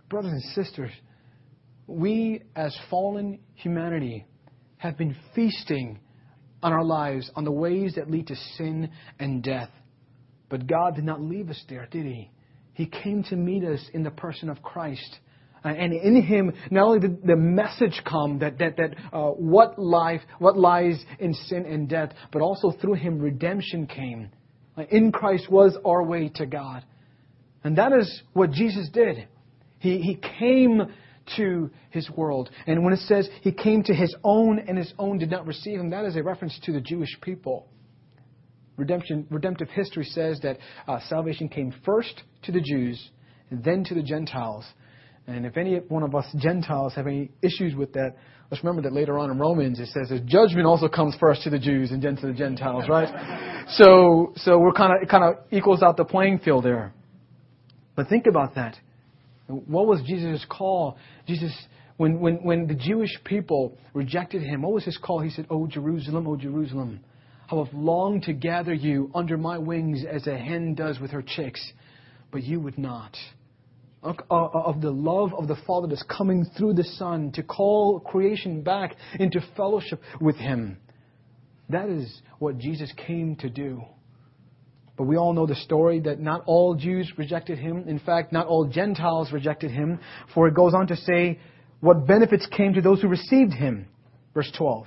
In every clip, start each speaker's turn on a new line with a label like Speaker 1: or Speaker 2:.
Speaker 1: Brothers and sisters, we as fallen humanity have been feasting on our lives on the ways that lead to sin and death. But God did not leave us there, did He? He came to meet us in the person of Christ. And in Him, not only did the message come that what lies in sin and death, but also through Him redemption came. In Christ was our way to God. And that is what Jesus did. He came to His world. And when it says He came to His own and His own did not receive Him, that is a reference to the Jewish people. Redemptive history says that salvation came first to the Jews and then to the Gentiles. And if any one of us Gentiles have any issues with that, let's remember that later on in Romans it says that judgment also comes first to the Jews and then to the Gentiles, right? So it kind of equals out the playing field there. But think about that. What was Jesus' call? Jesus, when the Jewish people rejected Him, what was His call? He said, "O Jerusalem, how I've longed to gather you under my wings as a hen does with her chicks, but you would not." Of the love of the Father that's coming through the Son to call creation back into fellowship with Him. That is what Jesus came to do. But we all know the story that not all Jews rejected Him. In fact, not all Gentiles rejected Him. For it goes on to say what benefits came to those who received Him. Verse 12.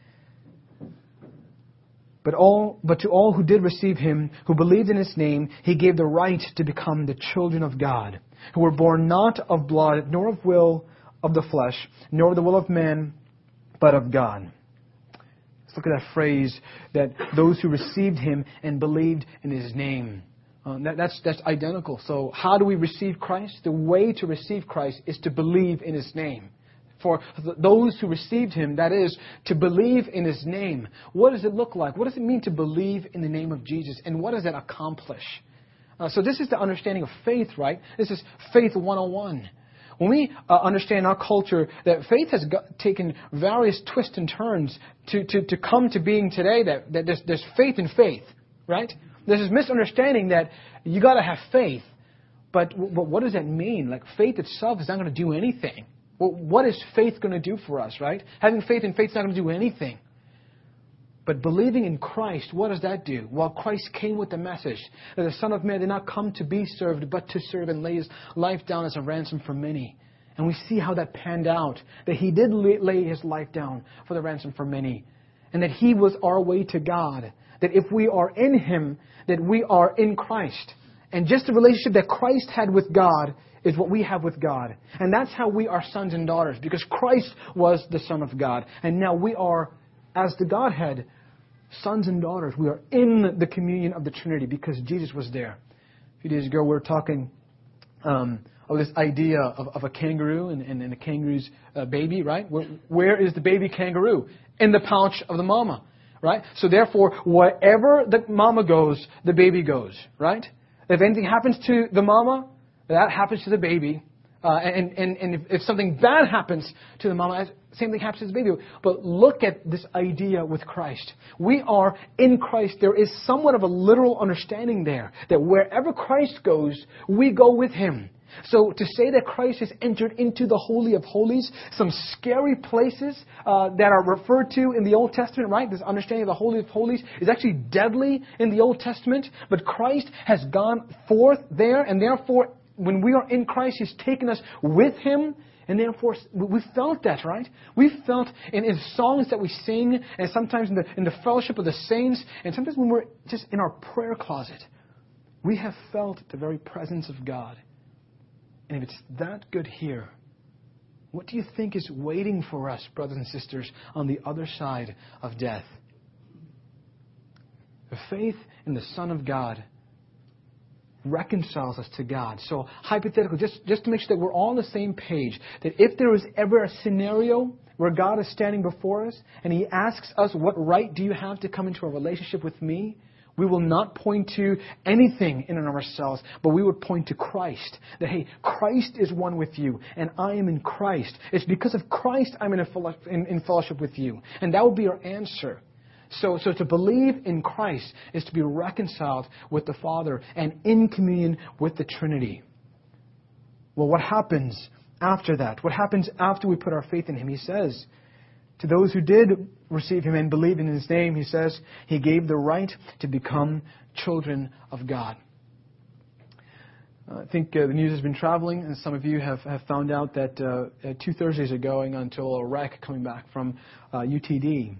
Speaker 1: But to all who did receive Him, who believed in His name, He gave the right to become the children of God, who were born not of blood, nor of will of the flesh, nor of the will of man, but of God. Let's look at that phrase, that those who received Him and believed in His name. That's identical. So how do we receive Christ? The way to receive Christ is to believe in His name. For those who received Him, that is, to believe in His name. What does it look like? What does it mean to believe in the name of Jesus? And what does that accomplish? So this is the understanding of faith, right? This is faith 101. When we understand our culture that faith has taken various twists and turns to come to being today, that there's faith in faith, right? There's this misunderstanding that you got to have faith. But what does that mean? Like, faith itself is not going to do anything. Well, what is faith going to do for us, right? Having faith in faith is not going to do anything. But believing in Christ, what does that do? Well, Christ came with the message that the Son of Man did not come to be served, but to serve and lay His life down as a ransom for many. And we see how that panned out, that He did lay His life down for the ransom for many. And that He was our way to God. That if we are in Him, that we are in Christ. And just the relationship that Christ had with God is what we have with God. And that's how we are sons and daughters, because Christ was the Son of God. And now we are, as the Godhead, sons and daughters. We are in the communion of the Trinity because Jesus was there. A few days ago we were talking of this idea of a kangaroo and a kangaroo's baby, right? Where is the baby kangaroo? In the pouch of the mama, right? So therefore, wherever the mama goes, the baby goes, right? If anything happens to the mama, that happens to the baby. And if something bad happens to the mama, same thing happens to the baby. But look at this idea with Christ. We are in Christ. There is somewhat of a literal understanding there, that wherever Christ goes, we go with Him. So to say that Christ has entered into the Holy of Holies, some scary places that are referred to in the Old Testament, right? This understanding of the Holy of Holies is actually deadly in the Old Testament. But Christ has gone forth there, and therefore, when we are in Christ, He's taken us with Him. And therefore, we felt that, right? We felt in songs that we sing, and sometimes in the fellowship of the saints, and sometimes when we're just in our prayer closet, we have felt the very presence of God. And if it's that good here, what do you think is waiting for us, brothers and sisters, on the other side of death? The faith in the Son of God reconciles us to God. So hypothetically, just to make sure that we're all on the same page, that if there is ever a scenario where God is standing before us and He asks us, what right do you have to come into a relationship with me? We will not point to anything in and of ourselves, but we would point to Christ. That, hey, Christ is one with you, and I am in Christ. It's because of Christ I'm in fellowship with you. And that would be our answer. So to believe in Christ is to be reconciled with the Father and in communion with the Trinity. Well, what happens after that? What happens after we put our faith in Him? He says, to those who did receive Him and believe in His name, He says, He gave the right to become children of God. I think the news has been traveling, and some of you have found out that 2 Thursdays ago, going until a wreck coming back from UTD.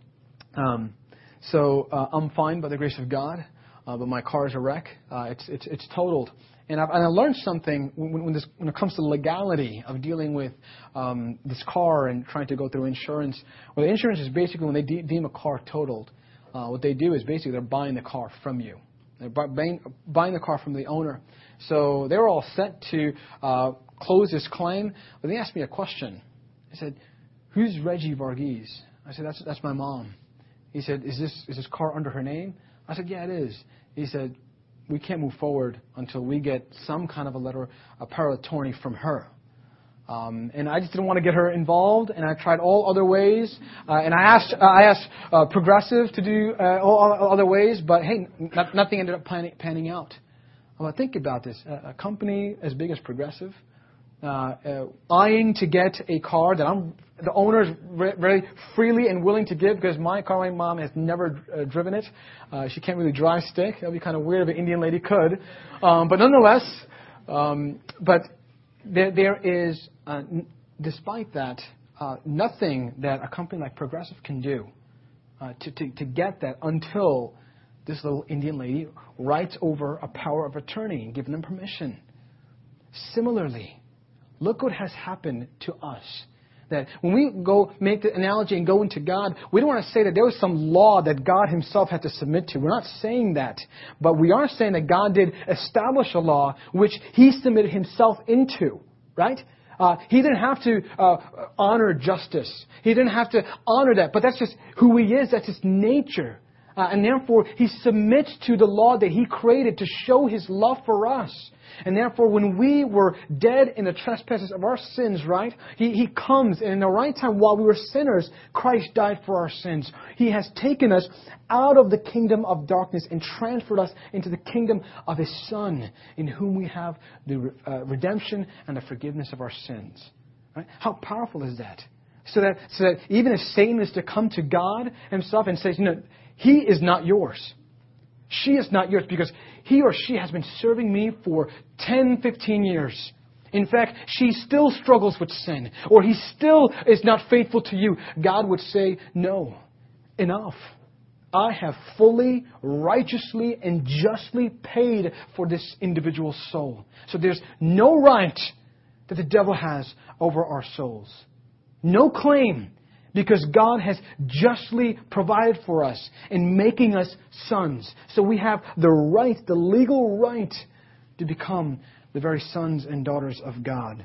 Speaker 1: So I'm fine by the grace of God, but my car is a wreck. It's totaled. And I learned something when it comes to the legality of dealing with this car and trying to go through insurance. Well, the insurance is basically when they deem a car totaled, what they do is basically they're buying the car from you. They're buying the car from the owner. So they were all set to close this claim, but they asked me a question. They said, "Who's Reggie Varghese?" I said, "That's my mom." He said, "Is this car under her name?" I said, "Yeah, it is." He said, "We can't move forward until we get some kind of a letter, a power of attorney from her." And I just didn't want to get her involved, and I tried all other ways. And I asked Progressive to do all other ways, but hey, nothing ended up panning out. Well, think about this: a company as big as Progressive, eyeing to get a car that the owner is very freely and willing to give, because my car, my mom has never driven it. She can't really drive stick. That would be kind of weird if an Indian lady could. But nonetheless, but there is, despite that, nothing that a company like Progressive can do to get that until this little Indian lady writes over a power of attorney and giving them permission. Similarly, look what has happened to us. That when we go make the analogy and go into God, we don't want to say that there was some law that God Himself had to submit to. We're not saying that. But we are saying that God did establish a law which He submitted Himself into. Right? He didn't have to honor justice. He didn't have to honor that. But that's just who He is. That's His nature. And therefore, He submits to the law that He created to show His love for us. And therefore, when we were dead in the trespasses of our sins, right, He comes, and in the right time, while we were sinners, Christ died for our sins. He has taken us out of the kingdom of darkness and transferred us into the kingdom of His Son, in whom we have the redemption and the forgiveness of our sins. Right? How powerful is that? So that even if Satan is to come to God Himself and says, He is not yours. She is not yours because he or she has been serving me for 10, 15 years. In fact, she still struggles with sin, or he still is not faithful to you. God would say, no, enough. I have fully, righteously, and justly paid for this individual's soul. So there's no right that the devil has over our souls. No claim. Because God has justly provided for us in making us sons. So we have the right, the legal right, to become the very sons and daughters of God.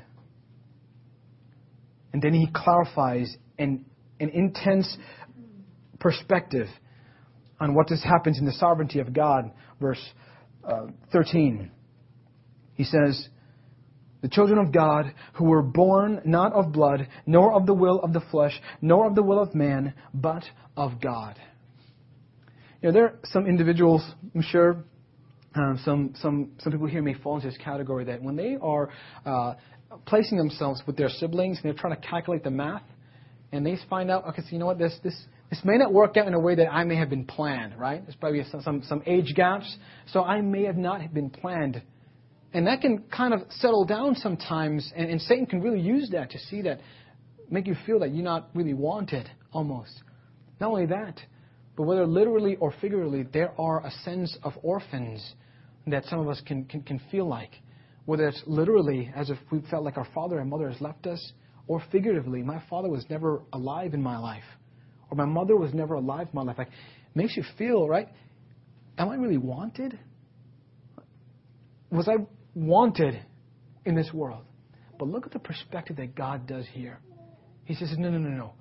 Speaker 1: And then He clarifies an intense perspective on what this happens in the sovereignty of God. Verse 13. He says, the children of God who were born not of blood, nor of the will of the flesh, nor of the will of man, but of God. There are some individuals, I'm sure, some people here may fall into this category, that when they are placing themselves with their siblings and they're trying to calculate the math, and they find out, okay, so you know what, this may not work out in a way that I may have been planned, right? There's probably some age gaps, so I may have not been planned. And that can kind of settle down sometimes, and Satan can really use that to see that, make you feel that you're not really wanted, almost. Not only that, but whether literally or figuratively, there are a sense of orphans that some of us can feel like. Whether it's literally, as if we felt like our father and mother has left us, or figuratively, my father was never alive in my life, or my mother was never alive in my life. Like, it makes you feel, right, am I really wanted? Was I wanted in this world? But look at the perspective that God does here. He says, no.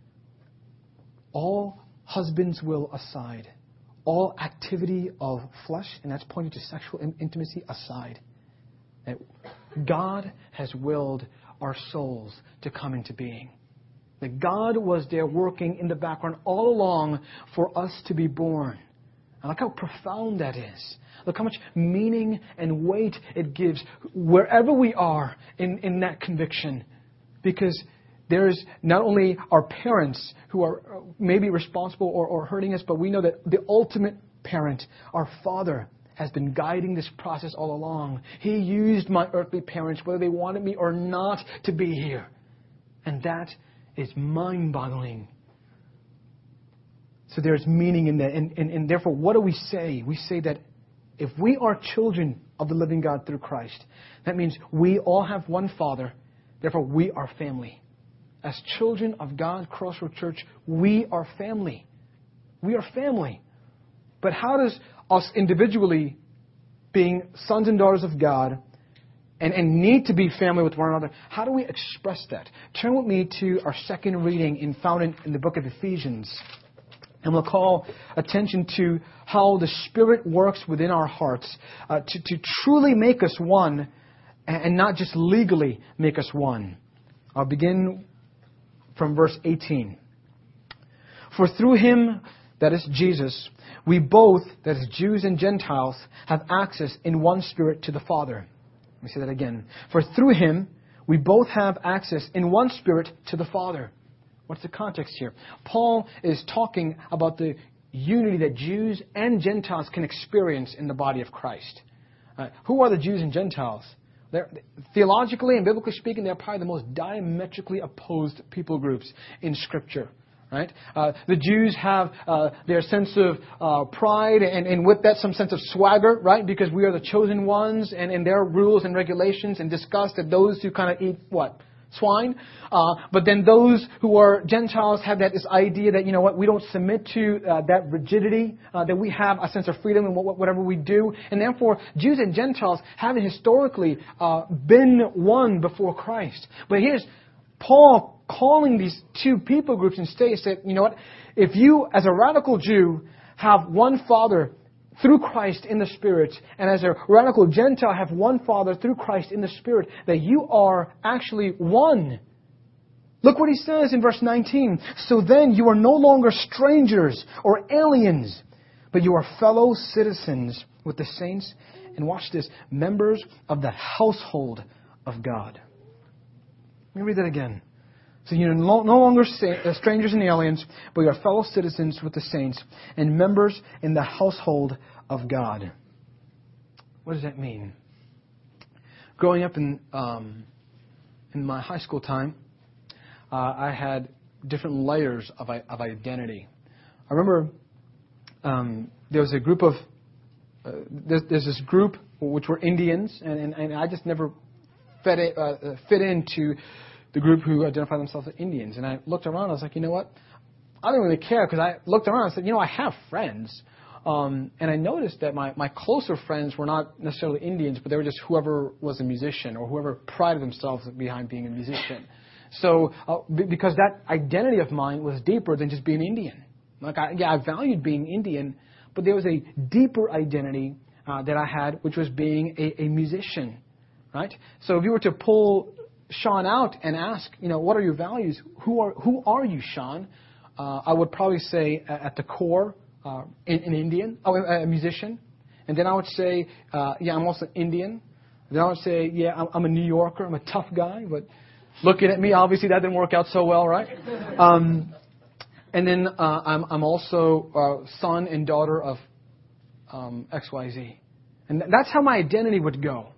Speaker 1: All husband's will aside, all activity of flesh, and that's pointing to sexual intimacy aside, that God has willed our souls to come into being. That God was there working in the background all along for us to be born. And look how profound that is. Look how much meaning and weight it gives wherever we are in that conviction. Because there's not only our parents who are maybe responsible or hurting us, but we know that the ultimate parent, our Father, has been guiding this process all along. He used my earthly parents, whether they wanted me or not, to be here. And that is mind-boggling. So there's meaning in that. And therefore, what do we say? We say that if we are children of the living God through Christ, that means we all have one Father. Therefore, we are family. As children of God, Crossroad Church, we are family. We are family. But how does us individually, being sons and daughters of God, and need to be family with one another, how do we express that? Turn with me to our second reading found in the book of Ephesians. And we'll call attention to how the Spirit works within our hearts to truly make us one and not just legally make us one. I'll begin from verse 18. For through Him, that is Jesus, we both, that is Jews and Gentiles, have access in one Spirit to the Father. Let me say that again. For through Him, we both have access in one Spirit to the Father. What's the context here? Paul is talking about the unity that Jews and Gentiles can experience in the body of Christ. Who are the Jews and Gentiles? Theologically and biblically speaking, they're probably the most diametrically opposed people groups in Scripture. Right? The Jews have their sense of pride and with that some sense of swagger, right? Because we are the chosen ones, and their rules and regulations and disgust at those who kind of eat what? Swine. But then those who are Gentiles have this idea that, you know what, we don't submit to that rigidity, that we have a sense of freedom in whatever we do. And therefore, Jews and Gentiles haven't historically been one before Christ. But here's Paul calling these two people groups and states that, you know what, if you as a radical Jew have one Father through Christ in the Spirit, and as a radical Gentile have one Father through Christ in the Spirit, that you are actually one. Look what he says in verse 19. So then you are no longer strangers or aliens, but you are fellow citizens with the saints, and watch this, members of the household of God. Let me read that again. So you're no longer strangers and aliens, but you are fellow citizens with the saints and members in the household of God. What does that mean? Growing up in my high school time, I had different layers of identity. I remember there was a group of there's this group which were Indians, and I just never fit into the group who identify themselves as Indians. And I looked around, I was like, you know what? I don't really care, because I looked around and said, you know, I have friends. And I noticed that my closer friends were not necessarily Indians, but they were just whoever was a musician or whoever prided themselves behind being a musician. So, because that identity of mine was deeper than just being Indian. Like, I valued being Indian, but there was a deeper identity that I had, which was being a musician, right? So if you were to pull Sean out and ask, you know, what are your values? Who are you, Sean? I would probably say at the core, an Indian, a musician. And then I would say, yeah, I'm also Indian. Then I would say, yeah, I'm a New Yorker. I'm a tough guy. But looking at me, obviously that didn't work out so well, right? And then I'm also son and daughter of XYZ. And that's how my identity would go.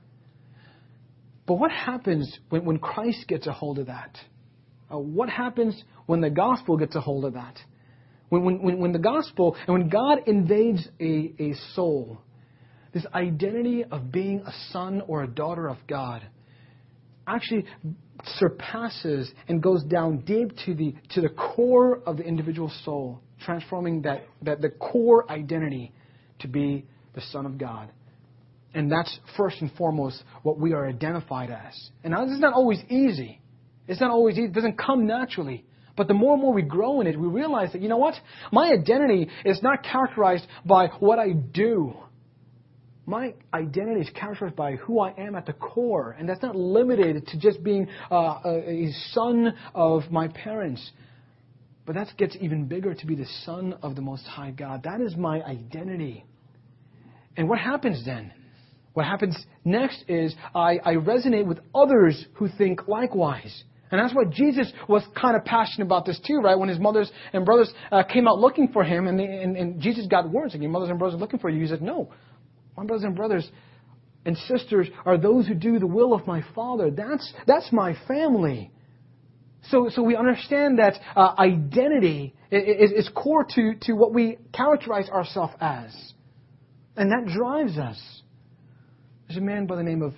Speaker 1: But what happens when Christ gets a hold of that? What happens when the gospel gets a hold of that? When the gospel, and when God invades a soul, this identity of being a son or a daughter of God actually surpasses and goes down deep to the core of the individual soul, transforming the core identity to be the Son of God. And that's first and foremost what we are identified as. And now, this is not always easy. It's not always easy. It doesn't come naturally. But the more and more we grow in it, we realize that, you know what? My identity is not characterized by what I do. My identity is characterized by who I am at the core. And that's not limited to just being a son of my parents. But that gets even bigger, to be the Son of the Most High God. That is my identity. And what happens then? What happens next is I resonate with others who think likewise. And that's why Jesus was kind of passionate about this too, right? When his mothers and brothers came out looking for him, and Jesus got words like, your mothers and brothers are looking for you. He said, no, my brothers and brothers and sisters are those who do the will of my Father. That's my family. So we understand that identity is core to what we characterize ourselves as. And that drives us. There's a man by the name of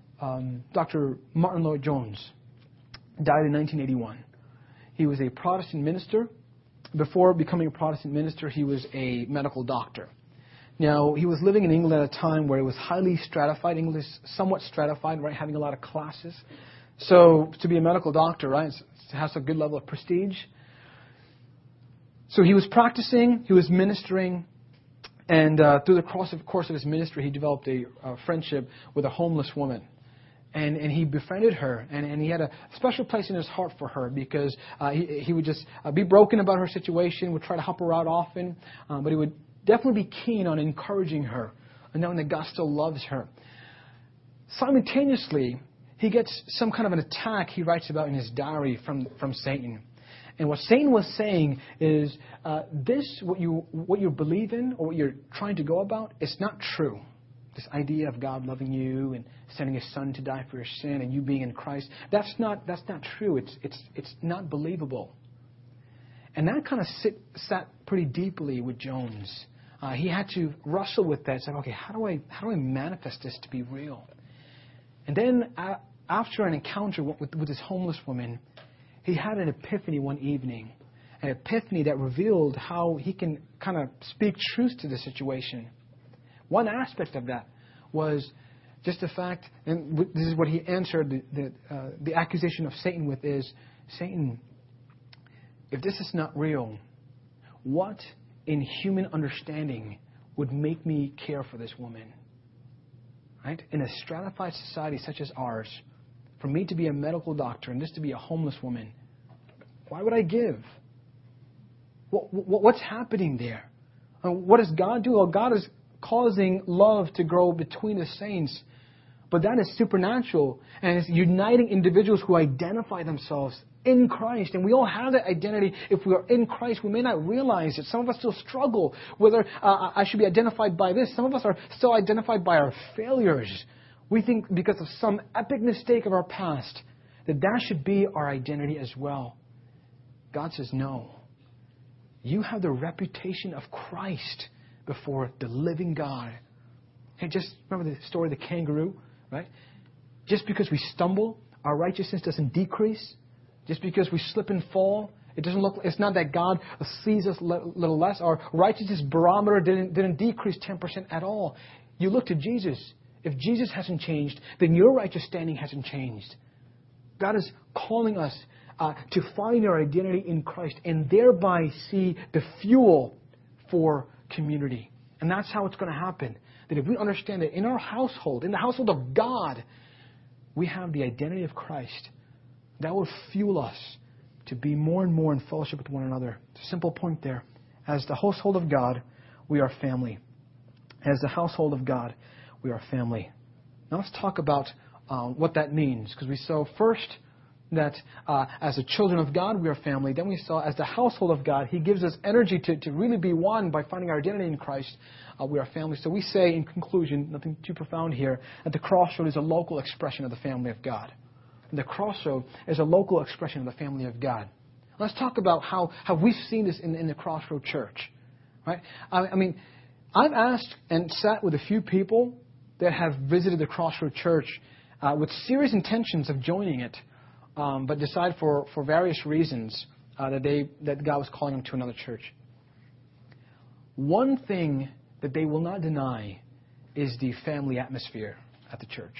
Speaker 1: Dr. Martin Lloyd-Jones. Died in 1981. He was a Protestant minister. Before becoming a Protestant minister, he was a medical doctor. Now, he was living in England at a time where it was highly stratified. England is somewhat stratified, right, having a lot of classes. So to be a medical doctor, right, it has a good level of prestige. So he was practicing, he was ministering, and through the course of his ministry, he developed a friendship with a homeless woman. And he befriended her, and he had a special place in his heart for her because he would just be broken about her situation, would try to help her out often, but he would definitely be keen on encouraging her and knowing that God still loves her. Simultaneously, he gets some kind of an attack he writes about in his diary from Satan. And what Satan was saying is, what you believe in or what you're trying to go about, it's not true. This idea of God loving you and sending His Son to die for your sin and you being in Christ, that's not true. It's not believable. And that kind of sat pretty deeply with Jones. He had to wrestle with that. Say, okay, how do I manifest this to be real? And then after an encounter with this homeless woman, he had an epiphany one evening, an epiphany that revealed how he can kind of speak truth to the situation. One aspect of that was just the fact, and this is what he answered the accusation of Satan with is, Satan, if this is not real, what in human understanding would make me care for this woman? Right? In a stratified society such as ours, for me to be a medical doctor and this to be a homeless woman, why would I give? What's happening there? What does God do? Well, God is causing love to grow between the saints. But that is supernatural. And it's uniting individuals who identify themselves in Christ. And we all have that identity. If we are in Christ, we may not realize it. Some of us still struggle whether I should be identified by this. Some of us are still identified by our failures. We think because of some epic mistake of our past that should be our identity as well. God says, no. You have the reputation of Christ before the living God. Hey, just remember the story of the kangaroo, right? Just because we stumble, our righteousness doesn't decrease. Just because we slip and fall, it's not that God sees us a little less. Our righteousness barometer didn't decrease 10% at all. You look to Jesus. If Jesus hasn't changed, then your righteous standing hasn't changed. God is calling us to find our identity in Christ and thereby see the fuel for community. And that's how it's going to happen. That if we understand that in our household, in the household of God, we have the identity of Christ, that will fuel us to be more and more in fellowship with one another. It's a simple point there. As the household of God, we are family. As the household of God, we are family. Now let's talk about what that means. Because we saw first that as the children of God, we are family. Then we saw as the household of God, He gives us energy to really be one by finding our identity in Christ. We are family. So we say, in conclusion, nothing too profound here, that the Crossroad is a local expression of the family of God. And the Crossroad is a local expression of the family of God. Let's talk about how we've seen this in the Crossroad Church. Right? I mean, I've asked and sat with a few people that have visited the Crossroad Church with serious intentions of joining it, but decide for various reasons that God was calling them to another church. One thing that they will not deny is the family atmosphere at the church.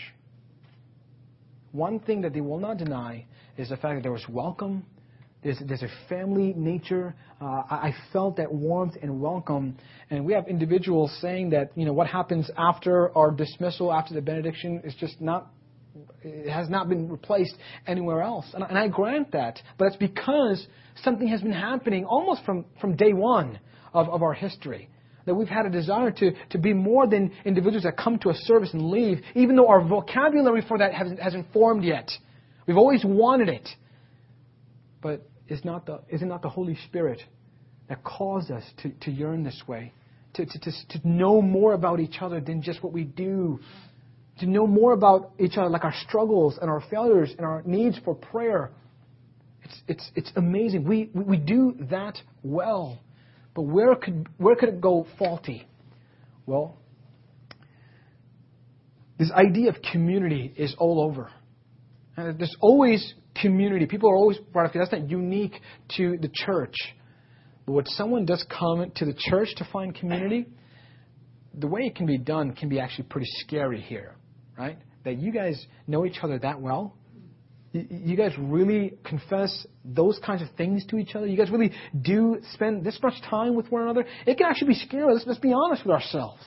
Speaker 1: One thing that they will not deny is the fact that there was welcome. There's a family nature. I felt that warmth and welcome. And we have individuals saying that, what happens after our dismissal, after the benediction, is just not It has not been replaced anywhere else. And I grant that. But it's because something has been happening almost from day one of our history. That we've had a desire to be more than individuals that come to a service and leave, even though our vocabulary for that hasn't formed yet. We've always wanted it. But is it not the Holy Spirit that caused us to yearn this way? To know more about each other than just what we do. To know more about each other, like our struggles and our failures and our needs for prayer. It's amazing. We do that well. But where could it go faulty? Well, this idea of community is all over. And there's always community. People are always brought up. That's not unique to the church. But when someone does come to the church to find community, the way it can be done can be actually pretty scary here, right? That you guys know each other that well. You guys really confess those kinds of things to each other. You guys really do spend this much time with one another. It can actually be scary. Let's be honest with ourselves.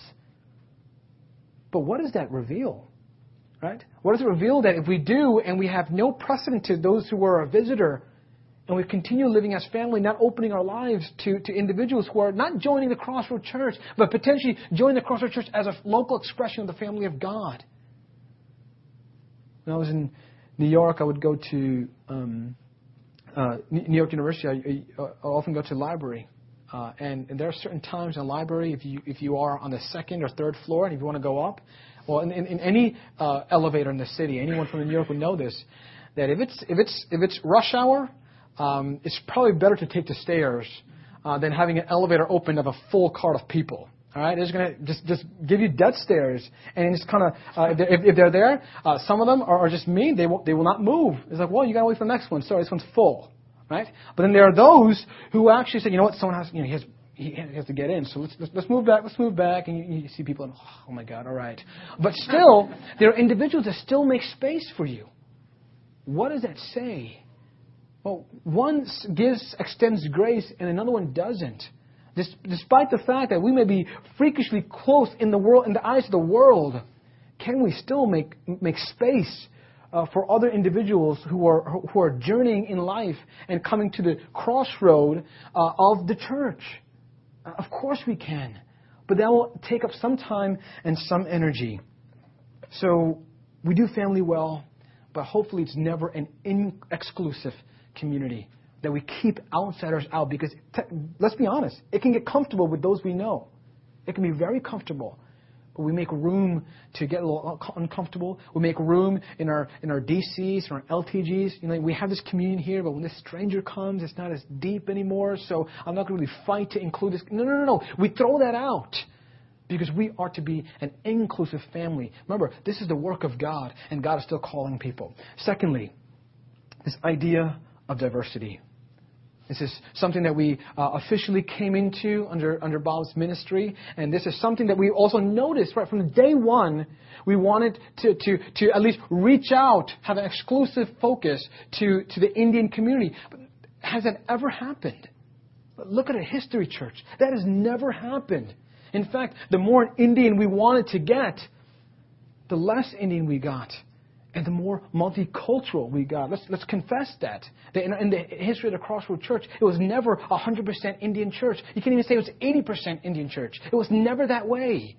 Speaker 1: But what does that reveal? Right? What does it reveal? That if we do and we have no precedent to those who are a visitor, and we continue living as family, not opening our lives to individuals who are not joining the Crossroad Church, but potentially joining the Crossroad Church as a local expression of the family of God. When I was in New York, I would go to New York University. I often go to the library. And there are certain times in the library, if you are on the second or third floor and if you want to go up, well, in any elevator in the city, anyone from New York would know this, that if it's rush hour, it's probably better to take the stairs than having an elevator open of a full cart of people. All right, they're just going to just give you dead stares, and it's kind of if they're there, some of them are just mean. They will not move. It's like, well, you got to wait for the next one. Sorry, this one's full, right? But then there are those who actually say, you know what, someone has, he has to get in, so let's move back. Let's move back, and you see people, and, oh my God, all right. But still, there are individuals that still make space for you. What does that say? Well, one extends grace, and another one doesn't. Despite the fact that we may be freakishly close in the eyes of the world, can we still make space for other individuals who are journeying in life and coming to the crossroad of the church? Of course we can, but that will take up some time and some energy. So we do family well, but hopefully it's never an exclusive community. That we keep outsiders out, because let's be honest, it can get comfortable with those we know. It can be very comfortable, but we make room to get a little uncomfortable. We make room in our DCs, in our LTGs. We have this communion here, but when this stranger comes, it's not as deep anymore. So I'm not going to really fight to include this. No. We throw that out because we are to be an inclusive family. Remember, this is the work of God, and God is still calling people. Secondly, this idea of diversity. This is something that we officially came into under Bob's ministry, and this is something that we also noticed right from day one. We wanted to at least reach out, have an exclusive focus to the Indian community. But has that ever happened? Look at a history, church. That has never happened. In fact, the more Indian we wanted to get, the less Indian we got. And the more multicultural we got. Let's confess that. In the history of the Crossroad Church, it was never 100% Indian church. You can't even say it was 80% Indian church. It was never that way.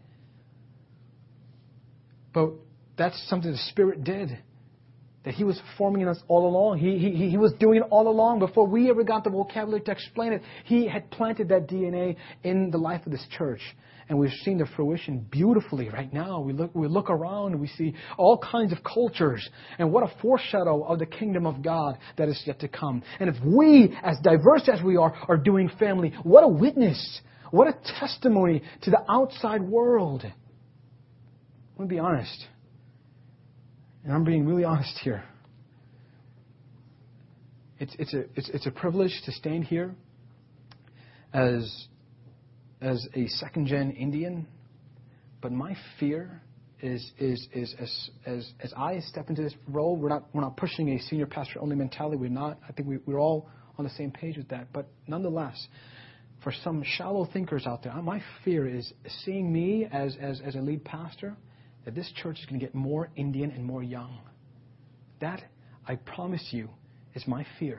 Speaker 1: But that's something the Spirit did. That He was forming in us all along. He was doing it all along before we ever got the vocabulary to explain it. He had planted that DNA in the life of this church. And we've seen the fruition beautifully right now. We look around and we see all kinds of cultures. And what a foreshadow of the kingdom of God that is yet to come. And if we, as diverse as we are doing family, what a witness. What a testimony to the outside world. I'm going to be honest. And I'm being really honest here. It's a privilege to stand here as a second-gen Indian, but my fear is as I step into this role, we're not pushing a senior pastor only mentality. We're not. I think we're all on the same page with that. But nonetheless, for some shallow thinkers out there, my fear is seeing me as a lead pastor, that this church is going to get more Indian and more young. That, I promise you, is my fear.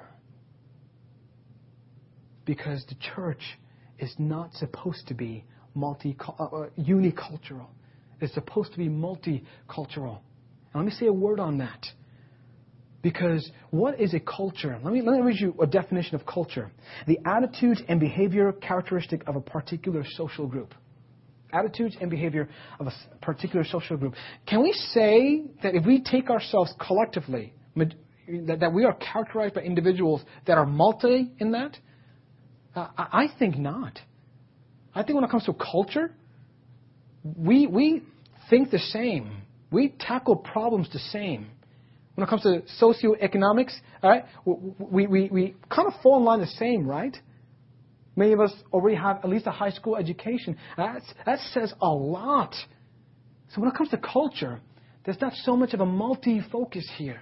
Speaker 1: Because the church is not supposed to be unicultural. It's supposed to be multicultural. And let me say a word on that. Because what is a culture? Let me read you a definition of culture. The attitudes and behavior characteristic of a particular social group. Attitudes and behavior of a particular social group. Can we say that if we take ourselves collectively, that we are characterized by individuals that are multi in that? I think not. I think when it comes to culture, we think the same. We tackle problems the same. When it comes to socioeconomics, all right, we kind of fall in line the same, right? Many of us already have at least a high school education. That says a lot. So when it comes to culture, there's not so much of a multi-focus here.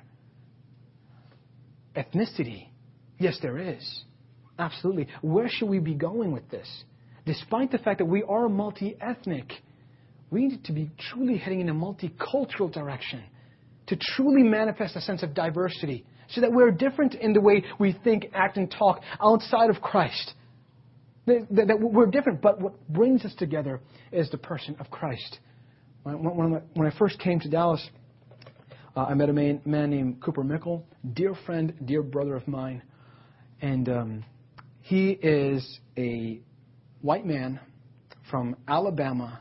Speaker 1: Ethnicity, yes, there is. Absolutely. Where should we be going with this? Despite the fact that we are multi-ethnic, we need to be truly heading in a multicultural direction to truly manifest a sense of diversity so that we're different in the way we think, act, and talk outside of Christ. That we're different, but what brings us together is the person of Christ. When I first came to Dallas, I met a man named Cooper Mickle, dear friend, dear brother of mine. And he is a white man from Alabama,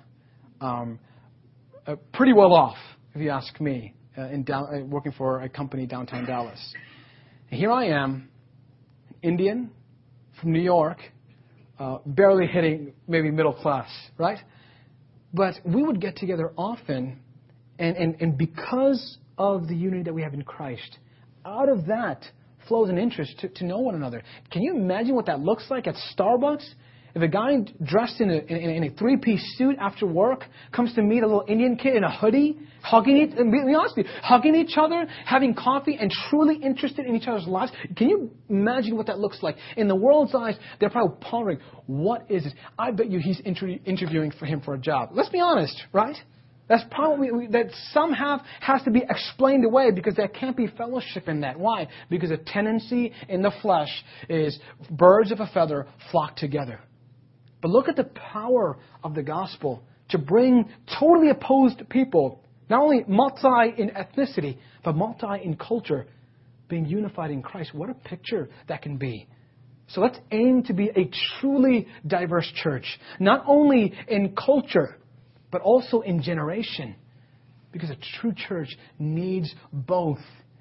Speaker 1: pretty well off, if you ask me, working for a company downtown Dallas. And here I am, Indian from New York, barely hitting maybe middle class, right? But we would get together often, and because of the unity that we have in Christ, out of that flows an interest to know one another. Can you imagine what that looks like at Starbucks? If a guy dressed in a three-piece suit after work comes to meet a little Indian kid in a hoodie, hugging each other, having coffee, and truly interested in each other's lives, can you imagine what that looks like? In the world's eyes, they're probably pondering, what is it? I bet you he's interviewing for him for a job. Let's be honest, right? That's probably, that somehow has to be explained away because there can't be fellowship in that. Why? Because a tendency in the flesh is birds of a feather flock together. But look at the power of the gospel to bring totally opposed people, not only multi in ethnicity, but multi in culture, being unified in Christ. What a picture that can be. So let's aim to be a truly diverse church, not only in culture, but also in generation. Because a true church needs both.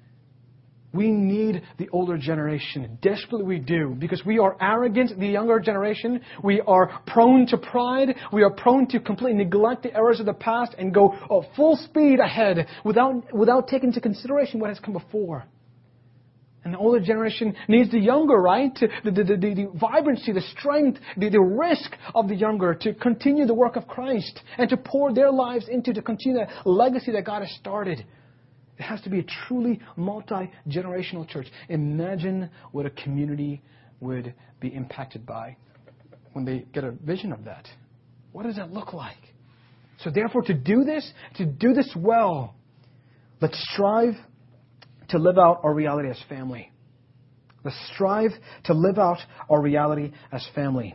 Speaker 1: We need the older generation. Desperately we do. Because we are arrogant, the younger generation. We are prone to pride. We are prone to completely neglect the errors of the past and go full speed ahead without taking into consideration what has come before. And the older generation needs the younger, right? The vibrancy, the strength, the risk of the younger to continue the work of Christ and to pour their lives into to continue the legacy that God has started. It has to be a truly multi-generational church. Imagine what a community would be impacted by when they get a vision of that. What does that look like? So therefore, to do this well, let's strive to live out our reality as family. Let's strive to live out our reality as family.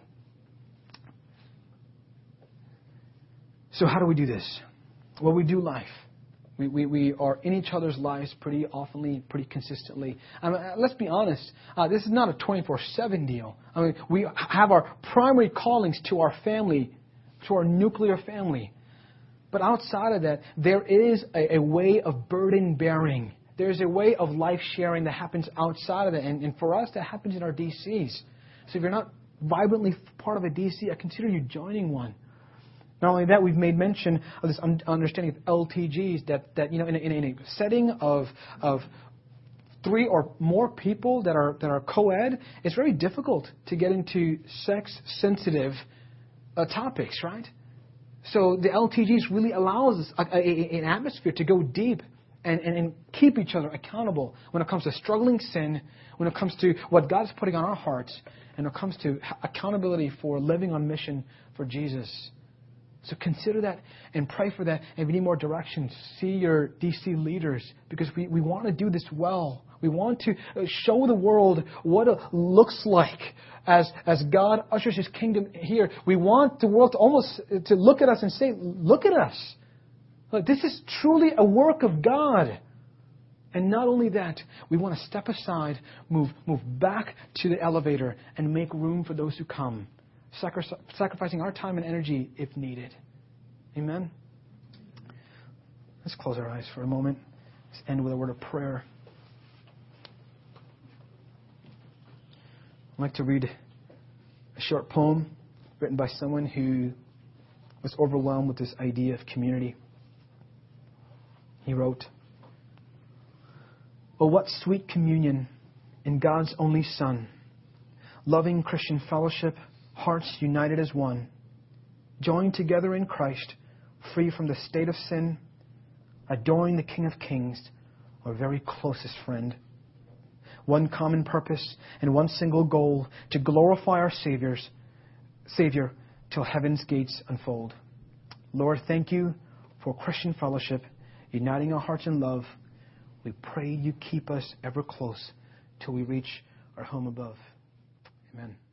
Speaker 1: So how do we do this? Well, we do life. We are in each other's lives pretty oftenly, pretty consistently. Let's be honest. This is not a 24/7 deal. We have our primary callings to our family, to our nuclear family. But outside of that, there is a way of burden bearing. There's a way of life sharing that happens outside of that. And for us, that happens in our DCs. So if you're not vibrantly part of a DC, I consider you joining one. Not only that, we've made mention of this understanding of LTGs that in a setting of 3 or more people that are co-ed, it's very difficult to get into sex-sensitive topics, right? So the LTGs really allows us an atmosphere to go deep and keep each other accountable when it comes to struggling sin, when it comes to what God's putting on our hearts, and when it comes to accountability for living on mission for Jesus. So consider that and pray for that. And if you need more direction, see your DC leaders, because we want to do this well. We want to show the world what it looks like as God ushers His kingdom here. We want the world to almost to look at us and say, look at us. This is truly a work of God. And not only that, we want to step aside, move back to the elevator and make room for those who come, sacrificing our time and energy if needed. Amen? Let's close our eyes for a moment. Let's end with a word of prayer. I'd like to read a short poem written by someone who was overwhelmed with this idea of community. He wrote, "Oh, what sweet communion in God's only Son, loving Christian fellowship, hearts united as one, joined together in Christ, free from the state of sin, adoring the King of Kings, our very closest friend. One common purpose and one single goal, to glorify our Savior till heaven's gates unfold. Lord, thank you for Christian fellowship, uniting our hearts in love. We pray you keep us ever close till we reach our home above." Amen.